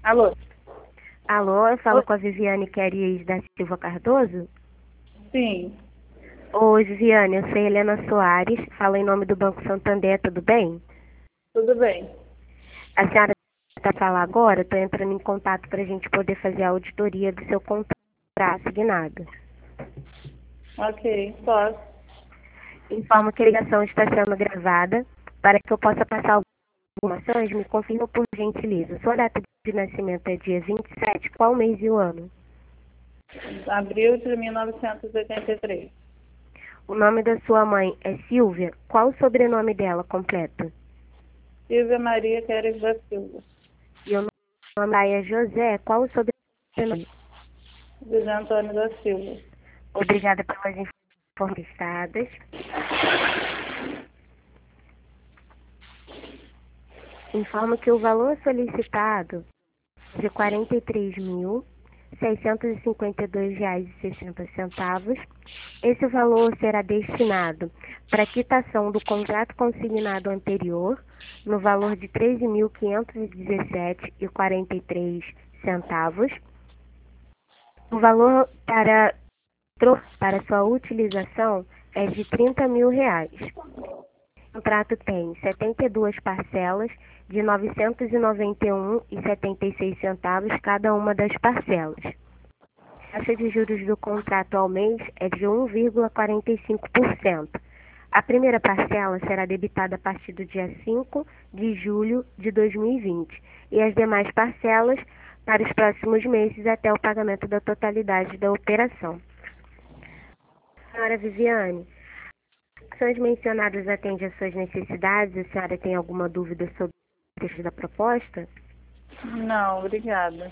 Alô? Alô, eu falo Oi? com a Viviane Queries da Silva Cardoso. Sim, Oi, Viviane, eu sou Helena Soares, falo em nome do Banco Santander, tudo bem? tudo bem. A senhora está falar agora, estou entrando em contato para a gente poder fazer a auditoria do seu contrato assignado. Ok, posso. Informo que a ligação está sendo gravada. Para que eu possa passar algumas informações, me confirma por gentileza. Sua data de nascimento é dia 27, qual mês e o ano? Abril de 1983. O nome da sua mãe é Silvia, qual o sobrenome dela completo? Silvia Maria Queres da Silva. E o nome da é José, qual o sobrenome? José Antônio da Silva. Obrigada pelas informações. Informo que o valor solicitado é de R$ 43.652,60. Esse valor será destinado para a quitação do contrato consignado anterior, no valor de R$ 13.517,43. O valor para sua utilização é de R$ 30.000. O contrato tem 72 parcelas de R$ 991,76 cada uma das parcelas. A taxa de juros do contrato ao mês é de 1,45%. A primeira parcela será debitada a partir do dia 5 de julho de 2020 e as demais parcelas para os próximos meses até o pagamento da totalidade da operação. Senhora Viviane, as ações mencionadas atendem às suas necessidades? A senhora tem alguma dúvida sobre o texto da proposta? Não, obrigada.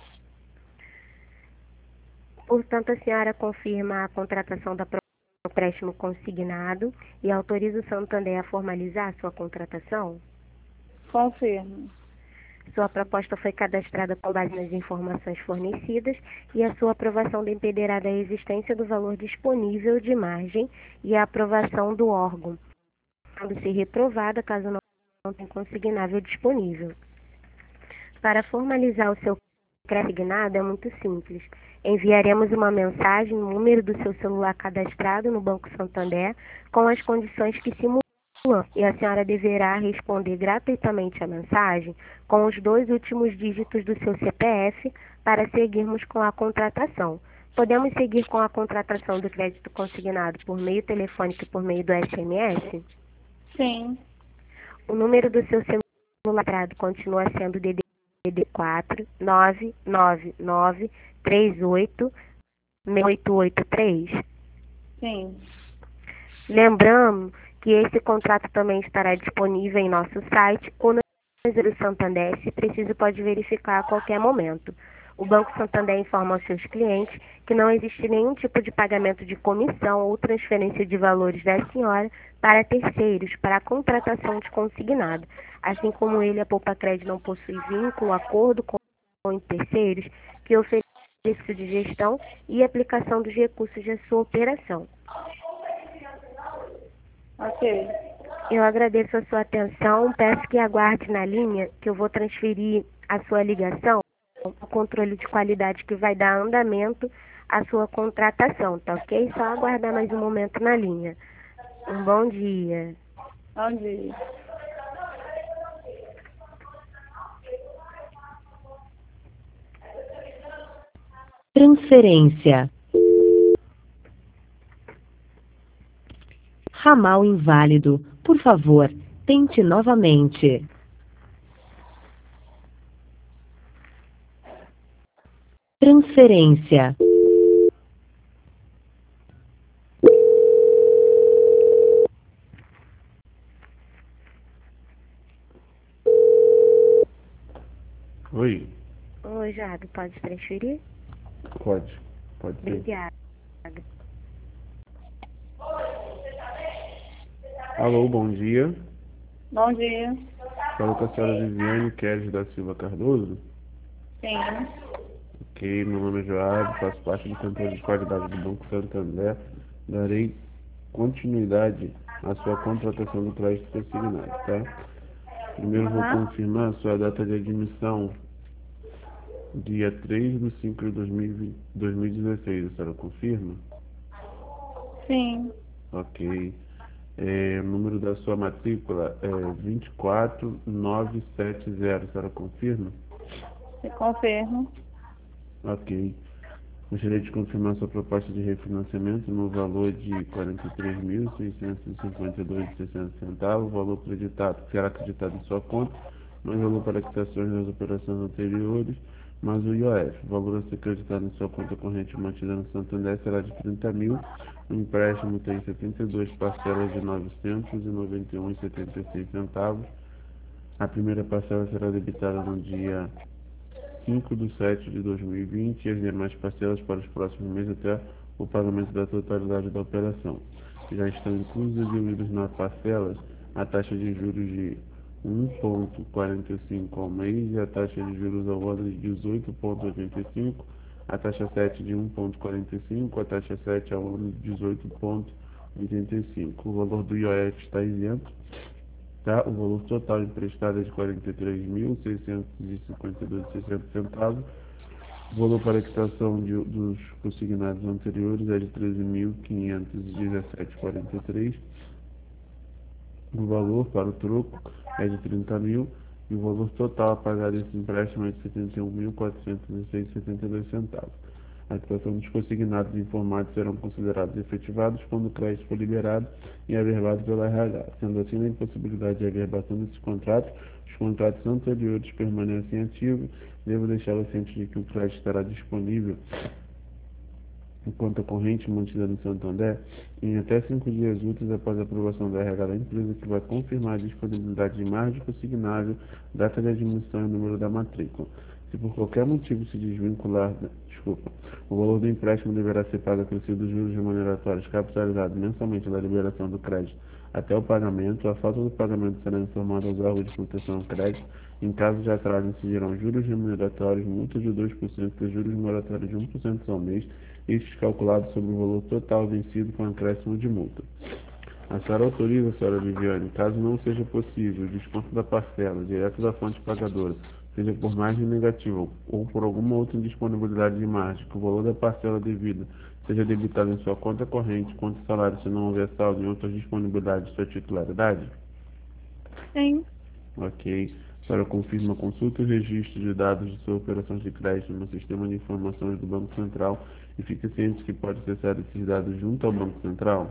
Portanto, a senhora confirma a contratação do empréstimo consignado e autoriza o Santander a formalizar a sua contratação? Confirmo. Sua proposta foi cadastrada com base nas informações fornecidas e a sua aprovação dependerá da existência do valor disponível de margem e a aprovação do órgão, podendo ser reprovada caso não tenha consignável disponível. Para formalizar o seu crédito consignado é muito simples. Enviaremos uma mensagem no número do seu celular cadastrado no Banco Santander com as condições que simulam e a senhora deverá responder gratuitamente a mensagem com os 2 últimos dígitos do seu CPF para seguirmos com a contratação. Podemos seguir com a contratação do crédito consignado por meio telefônico e por meio do SMS? Sim, O número do seu celular continua sendo DDD 4 999 38 6883. sim. Lembramos que esse contrato também estará disponível em nosso site ou no do Santander, se preciso pode verificar a qualquer momento. O Banco Santander informa aos seus clientes que não existe nenhum tipo de pagamento de comissão ou transferência de valores da senhora para terceiros para a contratação de consignado. Assim como ele, a Poupa Crédito não possui vínculo, acordo com terceiros que ofereçam serviço de gestão e aplicação dos recursos de sua operação. Ok. Eu agradeço a sua atenção, peço que aguarde na linha, que eu vou transferir a sua ligação ao controle de qualidade que vai dar andamento à sua contratação, tá ok? Só aguardar mais um momento na linha. Um bom dia. Bom dia. Transferência. Ramal inválido. Por favor, tente novamente. Transferência. Oi, Oi, Jado, pode transferir? pode ser. Obrigada. Alô, bom dia. Bom dia. Falo com a senhora Viviane Queres da Silva Cardoso. Sim. Ok, meu nome é Joab, faço parte do controle de qualidade do Banco Santander. Darei continuidade à sua contratação do crédito consignado, tá? Primeiro vou Aham. confirmar a sua data de admissão dia 3/5/2016. A senhora confirma? Sim. Ok. O número da sua matrícula é 24970. A senhora confirma? Eu confirmo. Ok. Gostaria de confirmar sua proposta de refinanciamento no valor de R$ 43.652,60. O valor acreditado será acreditado em sua conta, mais valor para quitações das operações anteriores, mais o IOF. O valor a ser acreditado em sua conta corrente mantida no Santander será de 30 mil. O empréstimo tem 72 parcelas de R$ 991,76. A primeira parcela será debitada no dia 5/7/2020 e as demais parcelas para os próximos meses até o pagamento da totalidade da operação. Já estão inclusos e diluídos na parcela a taxa de juros de 1,45 ao mês e a taxa de juros ao ano de 18,85, a taxa 7 de 1,45, a taxa 7 ao ano de 18,85. O valor do IOF está isento. Tá? O valor total emprestado é de R$ 43.652,60. O valor para a quitação dos consignados anteriores é de R$ 13.517,43. O valor para o troco é de 30 mil e o valor total a pagar desse empréstimo é de R$ 71.406,72. A quitação dos consignados informados serão considerados efetivados quando o crédito for liberado e averbado pela RH. Sendo assim, na impossibilidade de averbação desses contratos, os contratos anteriores permanecem ativos. Devo deixá-la ciente de que o crédito estará disponível em conta corrente mantida no Santander em até 5 dias úteis após a aprovação da RH da empresa, que vai confirmar a disponibilidade de margem consignável, data de admissão e número da matrícula. Se por qualquer motivo se desvincular, o valor do empréstimo deverá ser pago acrescido dos juros remuneratórios capitalizados mensalmente da liberação do crédito até o pagamento. A falta do pagamento será informada aos órgãos de proteção ao crédito. Em caso de atraso, incidirão juros remuneratórios, multa de 2% e juros moratórios de 1% ao mês, estes calculados sobre o valor total vencido com acréscimo de multa. A senhora autoriza, senhora Viviane, caso não seja possível, o desconto da parcela direto da fonte pagadora, seja por margem negativa ou por alguma outra indisponibilidade de margem, que o valor da parcela devida seja debitado em sua conta corrente, conta salário, se não houver saldo em outras disponibilidades de sua titularidade? Sim. Ok. A senhora confirma a consulta e registro de dados de sua operação de crédito no sistema de informações do Banco Central e fica ciente que pode acessar esses dados junto ao Banco Central?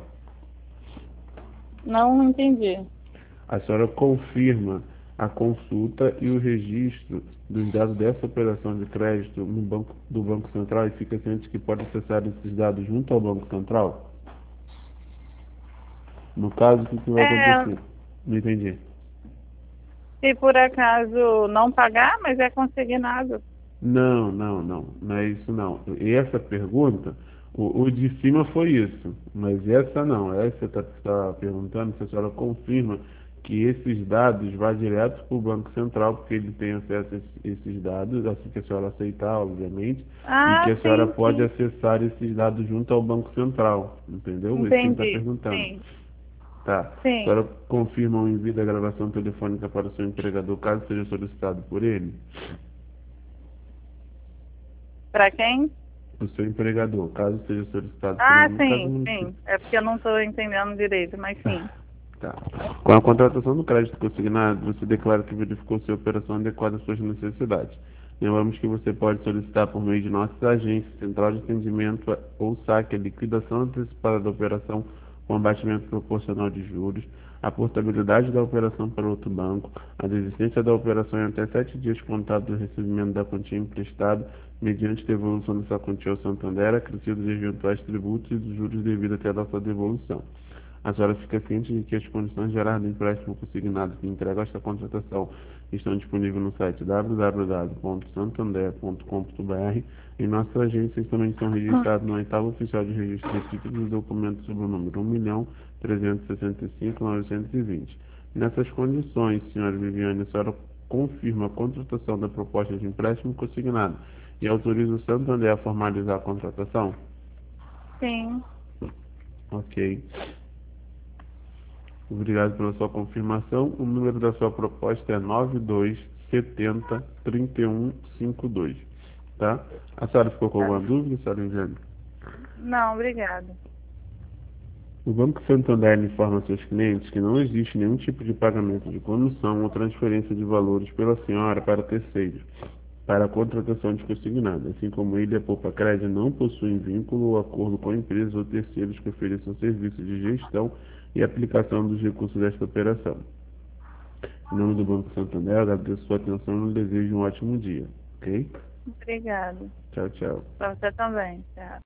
Não entendi. A senhora confirma a consulta e o registro dos dados dessa operação de crédito no banco do Banco Central e fica ciente que pode acessar esses dados junto ao Banco Central? No caso, o que vai É, acontecer? Não entendi. se por acaso não pagar, mas é consignado. Não, não, não, não é isso não. E essa pergunta, o de cima foi isso, mas essa não. Essa está perguntando se a senhora confirma que esses dados vão direto para o Banco Central, porque ele tem acesso a esses dados, assim que a senhora aceitar, obviamente, e que Ah, a senhora sim, pode sim. acessar esses dados junto ao Banco Central, entendeu? É isso que ele está Entendi. perguntando. Sim, Tá. A sim. senhora confirma o envio da gravação telefônica para o seu empregador, caso seja solicitado por ele? Para quem? O seu empregador, caso seja solicitado por Ah, ele, no caso sim, não precisa. sim. É porque eu não estou entendendo direito, mas sim. Tá. Com a contratação do crédito consignado, você declara que verificou se a operação adequada às suas necessidades. Lembramos que você pode solicitar por meio de nossas agências, central de atendimento ou saque, a liquidação antecipada da operação com abatimento proporcional de juros, a portabilidade da operação para outro banco, a desistência da operação em até 7 dias contados do recebimento da quantia emprestada, mediante devolução dessa quantia ao Santander, acrescidos de eventuais tributos e dos juros devidos até a data da devolução. A senhora fica ciente de que as condições gerais do empréstimo consignado que entrega esta contratação estão disponíveis no site www.santander.com.br. Em nossas agências também são registrados no oitavo oficial de registro de títulos e documentos sob o número 1.365.920. Nessas condições, senhora Viviane, a senhora confirma a contratação da proposta de empréstimo consignado e autoriza o Santander a formalizar a contratação? Sim. Ok. Obrigado pela sua confirmação. O número da sua proposta é 9270-3152. tá? A senhora ficou com alguma dúvida, senhora Eugênia? Não, obrigada. O Banco Santander informa a seus clientes que não existe nenhum tipo de pagamento de comissão ou transferência de valores pela senhora para terceiros, para a contratação de consignado, assim como ele e a Poupa Crédito não possuem vínculo ou acordo com empresas ou terceiros que ofereçam serviços de gestão e aplicação dos recursos desta operação. Em nome do Banco Santander, eu agradeço sua atenção e desejo um ótimo dia, ok? Obrigada. Tchau, tchau. Para você também. Tchau.